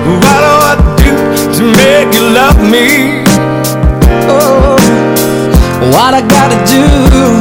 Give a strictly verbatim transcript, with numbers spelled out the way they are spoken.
What do I do to make you love me? Oh, what I gotta do